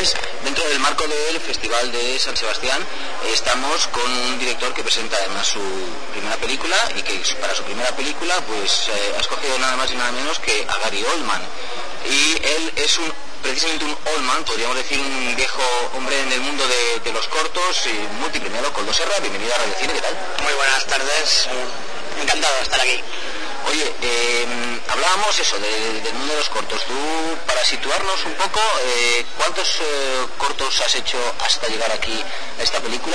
Pues dentro del marco del Festival de San Sebastián estamos con un director que presenta además su primera película y que para su primera película pues ha escogido nada más y nada menos que a Gary Oldman. Y él es precisamente un Oldman, podríamos decir un viejo hombre en el mundo de los cortos y multipremiado. Koldo Serra, bienvenido a Radio Cine, ¿qué tal? Muy buenas tardes, encantado de estar aquí. Oye, hablábamos eso del mundo de los cortos. Tú, para situarnos un poco, ¿cuántos cortos has hecho hasta llegar aquí a esta película?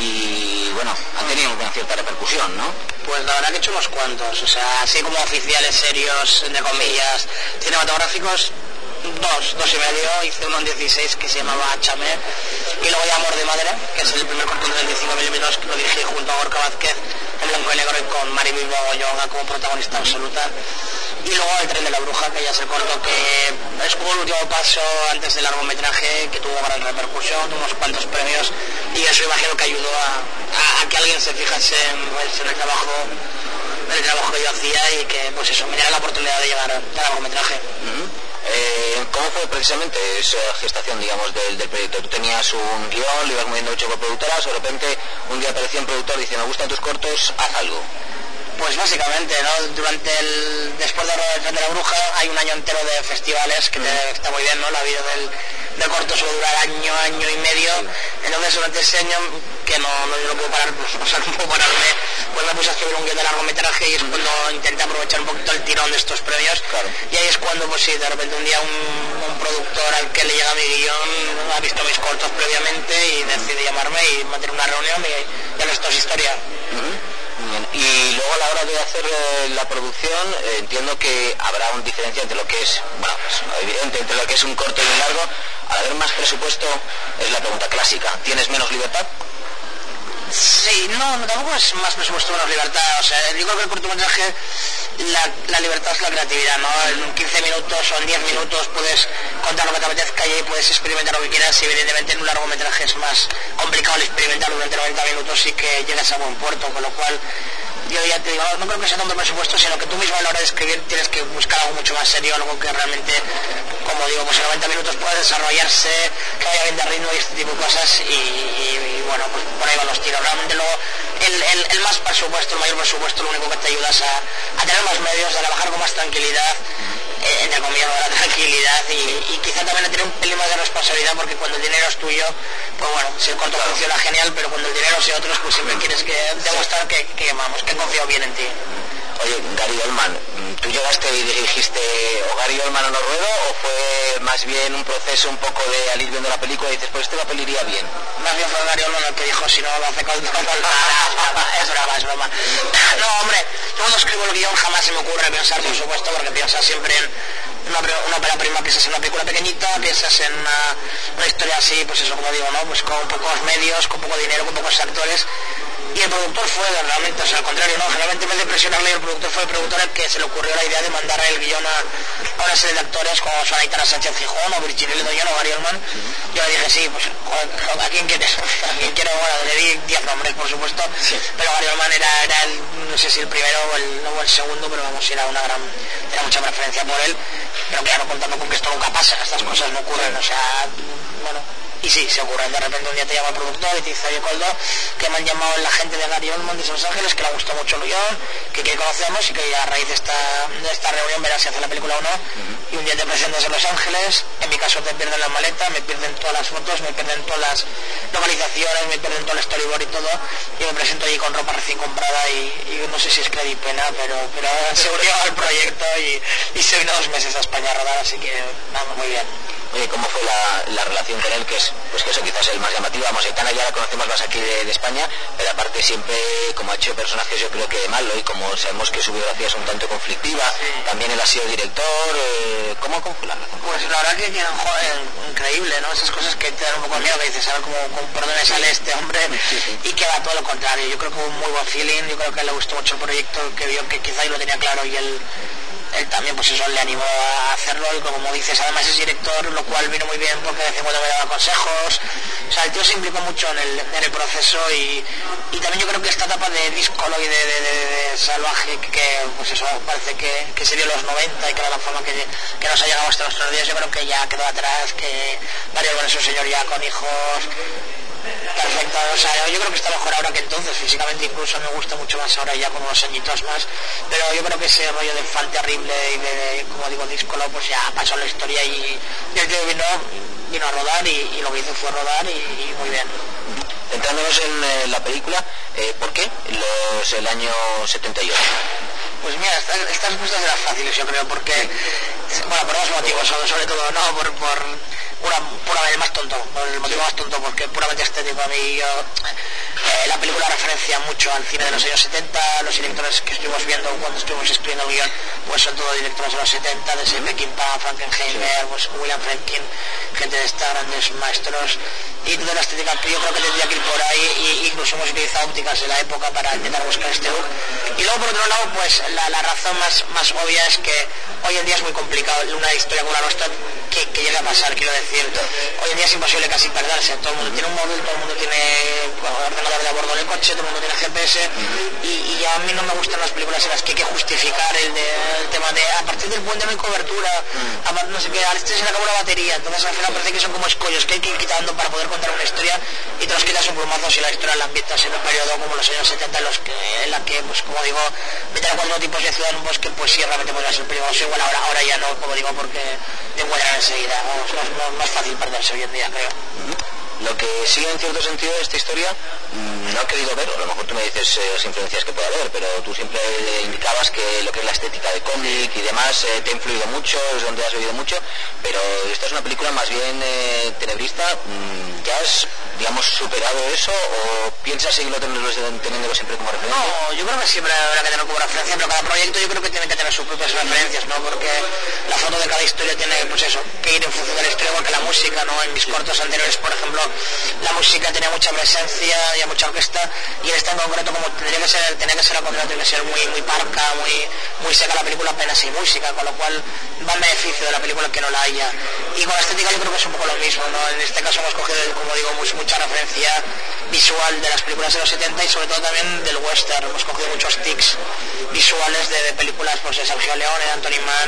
Y bueno, han tenido una cierta repercusión, ¿no? Pues la verdad que he hecho unos cuantos, o sea, así como oficiales, serios, entre comillas, cinematográficos, dos y medio. Hice uno en 16 que se llamaba Chamer, y luego ya Amor de Madre, que es el primer corto de 25 milímetros que lo dirigí junto a Gorka Vázquez, en blanco y negro, y con Mari Bilbao como protagonista absoluta. Y luego El tren de la bruja, que ya es el corto que es como el último paso antes del largometraje, que tuvo gran repercusión, unos cuantos premios, y eso imagino que ayudó a que alguien se fijase en el trabajo que yo hacía, y que pues eso, me diera la oportunidad de llegar al largometraje. ¿Cómo fue precisamente esa gestación, digamos, del proyecto? ¿Tú tenías un guión, lo ibas moviendo mucho por productoras, o de repente un día aparecía un productor diciendo, me gustan tus cortos, haz algo? Pues básicamente, ¿no? Después de El tren de la bruja hay un año entero de festivales, que está muy bien, ¿no? La vida del corto suele durar año y medio. Entonces durante ese año, que yo no puedo parar, pues, o sea, no puedo pararme, pues me puse a escribir un guión de largometraje, y es cuando intenté aprovechar un poquito el tirón de estos premios. Claro. Y ahí es cuando, pues sí, de repente un día un productor al que le llega mi guión ha visto mis cortos previamente y decide llamarme y mantener una reunión, y el resto es historia. Bien. Y luego a la hora de hacer la producción, entiendo que habrá una diferencia entre lo que es, bueno, pues, evidente, entre lo que es un corto y un largo. Al haber más presupuesto, es la pregunta clásica, ¿tienes menos libertad? Sí, no, tampoco es más presupuesto, menos libertad. O sea, yo creo que el cortometraje, la libertad es la creatividad, ¿no? En 15 minutos o en 10 minutos puedes contar lo que te apetezca y puedes experimentar lo que quieras, y evidentemente en un largometraje es más complicado el experimentar durante 90 minutos y que llegues a buen puerto, con lo cual yo ya te digo, no creo que sea tanto presupuesto, sino que tú mismo a la hora de escribir tienes que buscar algo mucho más serio, algo que realmente, como digo, pues en 90 minutos pueda desarrollarse, que vaya bien de ritmo y este tipo de cosas, y bueno, pues por ahí van los tiros. Realmente luego el más presupuesto, el mayor presupuesto, lo único que te ayuda es a tener más medios, a trabajar con más tranquilidad, entre comillas, la tranquilidad, y quizá también a tener un pelín más de responsabilidad, porque cuando el dinero es tuyo, pues bueno, si el corto funciona genial, pero cuando el dinero es de otros, pues siempre quieres demostrar que confío bien en ti. Oye, Gary Oldman, ¿tú llegaste y dirigiste o Gary Oldman o Noruego, o fue más bien un proceso un poco de al ir viendo la película y dices, pues este papel iría bien? Más bien fue Gary Oldman el que dijo, si no lo hace con... es broma. No, hombre, yo cuando escribo el guión jamás se me ocurre pensar, por supuesto, porque piensas siempre en una ópera prima, piensas en una película pequeñita, piensas en una historia así, pues eso, como digo, ¿no? Pues con pocos medios, con poco dinero, con pocos actores. Y el productor fue realmente, o sea, al contrario, ¿no? Generalmente en vez de presionarle, el productor fue el productor el que se le ocurrió la idea de mandar el guión a una serie de actores como son Aitana Sánchez Gijón o Virginia Ledoñón o Gary Oldman. Yo le dije, sí, pues, ¿a quién quieres? ¿A quién quiero? Bueno, le di 10 nombres, por supuesto, sí. Pero Gary Oldman era no sé si el primero o el segundo, pero vamos, era mucha preferencia por él, pero claro, contando con que esto nunca pasa, estas cosas no ocurren, o sea, bueno... Y sí, se ocurre, de repente un día te llama el productor y te dice, oye, Koldo, que me han llamado la gente de Gary Oldman de Los Ángeles, que le ha gustado mucho el guión, que conocemos, y que a raíz de esta reunión verás si hace la película o no. Y un día te presentas en Los Ángeles, en mi caso te pierden la maleta, me pierden todas las fotos, me pierden todas las localizaciones, me pierden todo el storyboard y todo, y me presento allí con ropa recién comprada, y no sé si es Credit Pena, pero se unió al proyecto y se vino 2 meses a España a rodar, así que vamos, muy bien. Oye, ¿cómo fue la relación con él? Que es, pues que eso quizás es el más llamativo. Vamos, Aitana ya la conocemos más aquí de España, pero aparte siempre, como ha hecho personajes yo creo que de malo, y como sabemos que su biografía es un tanto conflictiva, sí. También él ha sido director, ¿cómo fue la relación? Pues la verdad que joder, increíble, ¿no? Esas cosas que te dan un poco miedo, que dices, a ver por dónde sale este hombre, y que va todo lo contrario. Yo creo que hubo un muy buen feeling, yo creo que le gustó mucho el proyecto, que vio que quizá yo lo tenía claro, y él él también pues eso le animó a hacerlo, y como dices, además es director, lo cual vino muy bien porque de vez en cuando me daba consejos. O sea, el tío se implicó mucho en el proceso, y también yo creo que esta etapa de discolo y de salvaje que pues eso parece que se dio en los 90 y que era la fama que nos ha llegado hasta nuestros días, yo creo que ya quedó atrás, que Darío Bueno es un señor ya con hijos. Perfecto, o sea, yo creo que está mejor ahora que entonces, físicamente incluso me gusta mucho más ahora ya con unos añitos más, pero yo creo que ese rollo de fan terrible y de como digo, díscolo, pues ya pasó la historia, y el tío vino a rodar, y lo que hizo fue rodar, y muy bien. Centrándonos en la película, ¿por qué el año 78? Pues mira, estas respuestas eran fáciles, yo creo, porque, bueno, por dos motivos, sobre todo, no, por el más tonto, por el motivo más tonto, porque puramente estético. A mí la película referencia mucho al cine de los años 70, los directores que estuvimos viendo cuando estuvimos escribiendo el guión, pues son todos directores de los 70, desde Peckinpah, Frankenheimer, pues William Friedkin, gente de estas grandes maestros, y toda la estética que yo creo que tendría que ir por ahí, y incluso hemos utilizado ópticas de la época para intentar buscar este look. Y luego por otro lado, pues la razón más obvia es que hoy en día es muy complicado una historia como la nuestra que llegue a pasar, quiero decir, hoy en día es imposible casi perderse, todo el mundo tiene un móvil, todo el mundo tiene ordenador de a bordo del coche, todo el mundo tiene GPS, y a mí no me gustan las películas en las que hay que justificar el tema de a partir del puente no hay cobertura, no sé qué, a este se le acabó la batería, entonces al final parece que son como escollos que hay que ir quitando para poder contar una historia, y te los quitas un plumazo si la historia la ambientas en un periodo como los años 70 en la que, pues como digo, meter a 4 tipos de ciudad en un bosque, pues sí, realmente podría ser peligroso. Igual ahora ya no, como digo, porque te encuentran enseguida. No es fácil perderse hoy en día, creo. Lo que sí, en cierto sentido, de esta historia, no he querido ver, a lo mejor tú me dices las influencias que puede haber, pero tú siempre indicabas que lo que es la estética de cómic y demás te ha influido mucho, es donde has oído mucho, pero esta es una película más bien tenebrista. ¿Ya has, digamos, superado eso, o piensas seguirlo teniéndolo siempre como referencia? No, yo creo que siempre habrá que tenerlo como referencia, pero cada proyecto yo creo que tiene que tener sus propias referencias, ¿no? Porque la foto de cada historia tiene, pues eso, que ir en función de la historia, porque la música, ¿no? En mis cortos anteriores, por ejemplo, la música tenía mucha presencia y mucha orquesta, y en esta en concreto, como tenía que ser al contrario, tiene que ser muy parca, muy seca la película, apenas sin música, con lo cual va en beneficio de la película que no la haya. Y con la estética yo creo que es un poco lo mismo, ¿no? En este caso hemos cogido, como digo, mucha referencia visual de las películas de los 70, y sobre todo también del western. Hemos cogido muchos tics visuales de películas, pues de Sergio Leone, de Anthony Mann,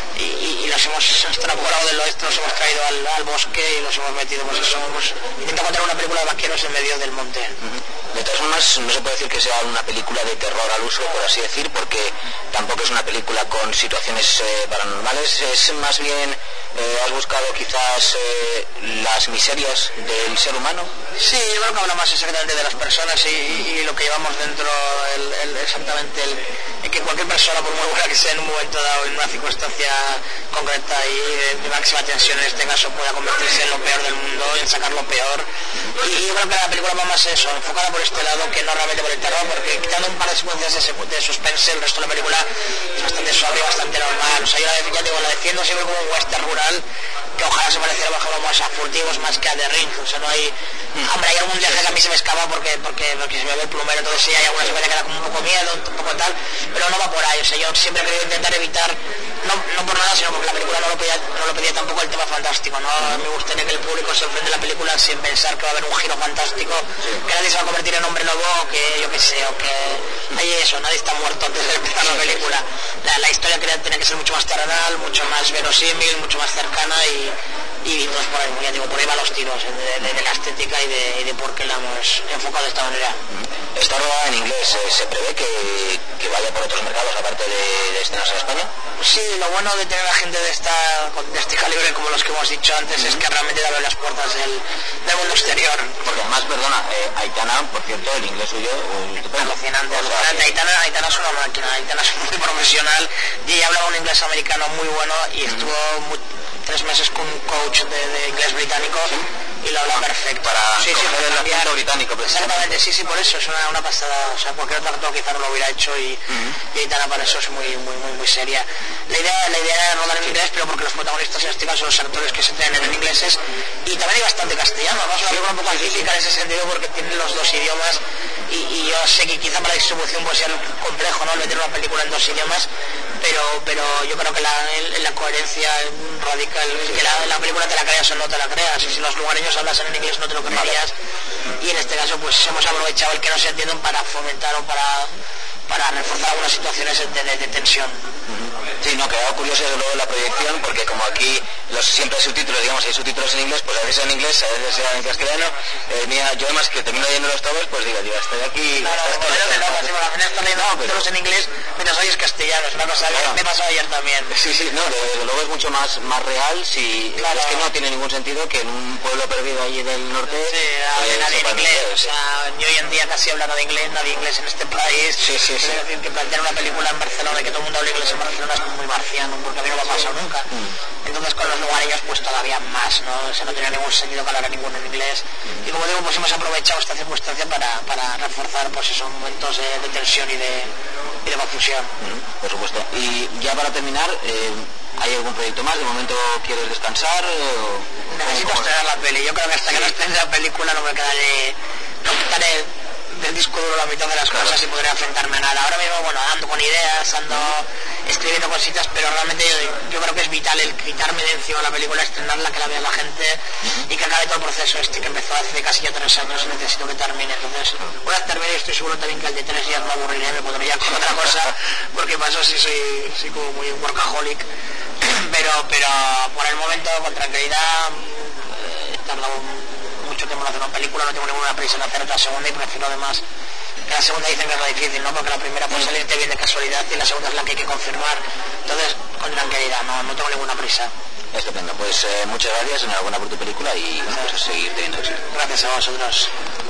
y los hemos extrapolado del oeste, los hemos traído al bosque y los hemos metido, pues eso, hemos intentado contar una película de vaqueros en medio del monte. De todas formas, no se puede decir que sea una película de terror al uso, por así decir, porque tampoco es una película con situaciones paranormales, es más bien, has buscado quizás las miserias del ser humano. Sí, yo creo que habla más exactamente de las personas y lo que llevamos dentro, exactamente el que cualquier persona, por muy buena que sea en un momento dado, en una circunstancia concreta y de máxima tensión en este caso, pueda convertirse en lo peor del mundo, en sacar lo peor. Y yo creo que la película va más eso, enfocada por este lado, que no realmente por el terror, porque quitando un par de secuencias de suspense, el resto de la película es bastante suave, bastante normal. O sea, yo ya digo, la defiendo siempre como un western rural, que ojalá se pareciera, por ejemplo, más a Furtivos más que a The Ring. O sea, no hay... Hombre, hay algún viaje que a mí se me escapa porque se me ve el plumero, entonces sí hay alguna secuencia que da como un poco miedo, un poco tal, pero no va por ahí. O sea, yo siempre he querido intentar evitar, no por nada, sino porque la película no lo pedía tampoco el tema fantástico, ¿no? Me gustaría que el público se enfrente a la película sin pensar que va a haber un giro fantástico, que nadie se va a convertir en hombre lobo, o que yo qué sé, o que hay eso, nadie está muerto antes de empezar la película. La historia tiene que ser mucho más terrenal, mucho más verosímil, mucho más cercana, y entonces por ahí, ya digo, por ahí van los tiros de la estética y de por qué la hemos enfocado de esta manera. Está rodada en inglés, ¿se prevé que vaya por otros mercados aparte de escenas en España? Sí, lo bueno de tener a gente de este calibre como los que hemos dicho antes es que realmente te abre las puertas del mundo exterior. Porque además, perdona, Aitana, por cierto, el inglés suyo alucinante. Aitana es una máquina, Aitana es muy profesional, y ella hablaba un inglés americano muy bueno, y estuvo 3 meses con un coach de inglés británico, y lo habla perfecto. Para coger el acento británico. Exactamente, sí, por eso es una pasada. O sea, cualquier otro actor quizá no lo hubiera hecho, y Aitana para eso es muy seria. La idea era rodar en inglés, pero porque los protagonistas en este caso son los actores que se entrenan en ingleses, y también hay bastante castellano. Vamos a ver un poco atípica en ese sentido, porque tienen los dos idiomas, y yo sé que quizá para la distribución puede ser complejo, ¿no?, meter una película en 2 idiomas, pero yo creo que la coherencia radica que la película te la creas o no te la creas, y si los lugareños hablasen en inglés no te lo creerías, y en este caso pues hemos aprovechado el que no se entienden para fomentar o para reforzar algunas situaciones de tensión. Sí, no, quedaba curioso desde luego la proyección, porque como aquí siempre hay subtítulos, digamos, hay subtítulos en inglés, pues a veces en inglés, a veces en castellano. Mira, yo además que termino leyendo los todos, pues digo, estoy aquí. Claro, estoy leyendo todos en inglés mientras oyes castellano, es una cosa que me pasó ayer también. Sí, no, desde luego es mucho más real, si claro. Es que no tiene ningún sentido que en un pueblo perdido allí del norte. Sí, nadie en inglés, o sea, yo hoy en día casi hablando de inglés, nadie inglés en este país. Sí. Es decir, que plantear una película en Barcelona y que todo el mundo hable inglés en Barcelona es muy marciano, porque a mí no me ha pasado nunca. Entonces con los lugareños pues todavía más, ¿no? O sea, no tenía ningún sentido que hablara ninguno en inglés. Y como digo, pues hemos aprovechado esta circunstancia para reforzar pues esos momentos de tensión y de confusión. Por supuesto. Y ya para terminar, ¿hay algún proyecto más? ¿De momento quieres descansar? Necesito estrenar la peli. Yo creo que hasta que no estrene la película no quitaré del disco duro la mitad de las cosas y podré enfrentarme a nada. Ahora mismo, bueno, ando con ideas, ando escribiendo cositas, pero realmente yo creo que es vital el quitarme de encima la película, estrenarla, que la vea la gente y que acabe todo el proceso que empezó hace casi ya 3 años y necesito que termine. Entonces, voy a terminar y estoy seguro también que al de 3 días me aburriré, me pondré ya con otra cosa, porque para eso sí soy como muy workaholic, pero por el momento, con tranquilidad, he tardado mucho tiempo en hacer una película, no tengo ninguna prisa en hacer otra segunda y prefiero además que la segunda dicen que es lo difícil, ¿no? Porque la primera puede salirte bien de casualidad y la segunda es la que hay que confirmar. Entonces, con tranquilidad, no tengo ninguna prisa. Estupendo, pues muchas gracias, enhorabuena por tu película y bueno, pues a seguir teniendo éxito. Gracias a vosotros.